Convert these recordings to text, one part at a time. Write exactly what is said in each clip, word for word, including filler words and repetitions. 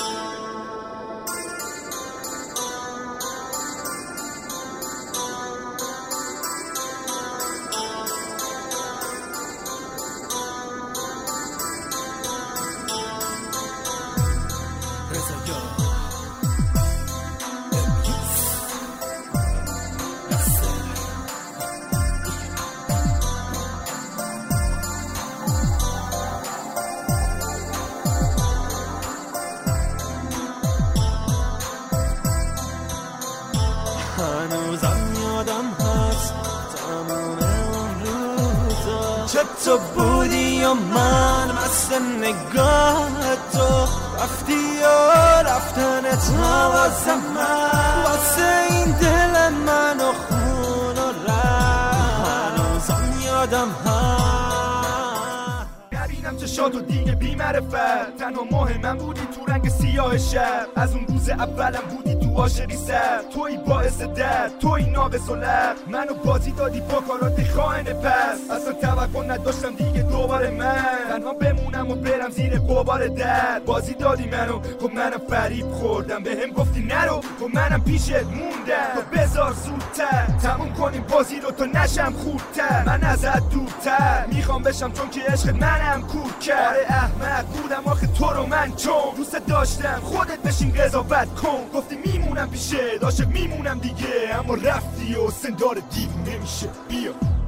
هنوزم یادم هست تمام اون روزا چه تو بودی و من مست نگاه تو رفتی و رفتنت نوازم من واسه این دل من و خون و رفت هنوزم یادم هست نبینم چشاتو دیگه بی معرفت تنها مهمم بودی تو رنگ سیاه شب از اون روز اولم بودی تو عاشقی سر توی باعث درد توی ناقص و لب منو بازی دادی با کارات خائن پس اصلا توقع نداشتم دیگه دوباره من تنها بمونم و برم زیر قبار درد بازی دادی منو خب منم فریب خوردم بهم گفتی نرو خب منم پیشت موندم تو بذار زودتر تموم کنیم بازی رو تا نشم خوبتر من ازت دورتر میخوام بشم چون که عشق منم کور کرد آره احمق بودم آخه تو رو من چون دوست داشتم خودت بشین قضاوت کن گفتی میمونم پیشه عاشق میمونم دیگه اما رفتی و سندار دیوونه میشه بیا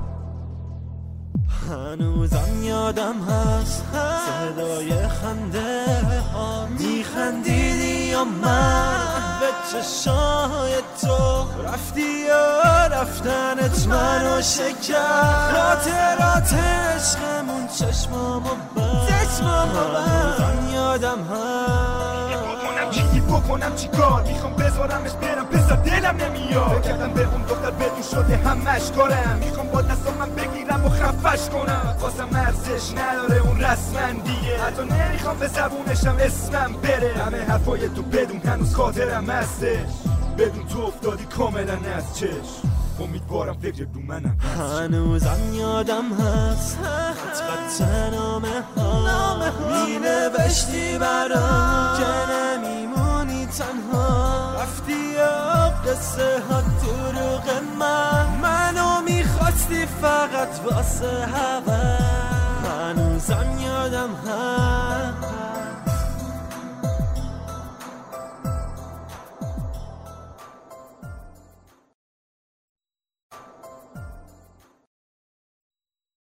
هنوزم یادم هست صدای خنده ها میخندیدی و من به چشای تو رفتی و رفتنت منو شکر خاطرات عشقمون چشمامو بر هنوزم یادم هست بکنم چی بکنم چی کار میخوام بذارمش برم بذار دلم نمیاد کردم به اون دختر بدون شده همش کارم میخوام با دستام من بگیرم و خفش کنم واسم ارزش نداره اون رسمن دیگه حتی نمیخوام به زبونشم اسمم بره همه حرفای تو بدون هنوز خاطرم هستش بدون تو افتادی کاملا از چشم امیدوارم فکر رو منم هنوزم یادم هست قطقت نامه ها می نوشتی برام که نمیمونی تنها رفتی و قصه ها دروغ من منو میخواستی فقط واسه هوا هنوزم یادم هست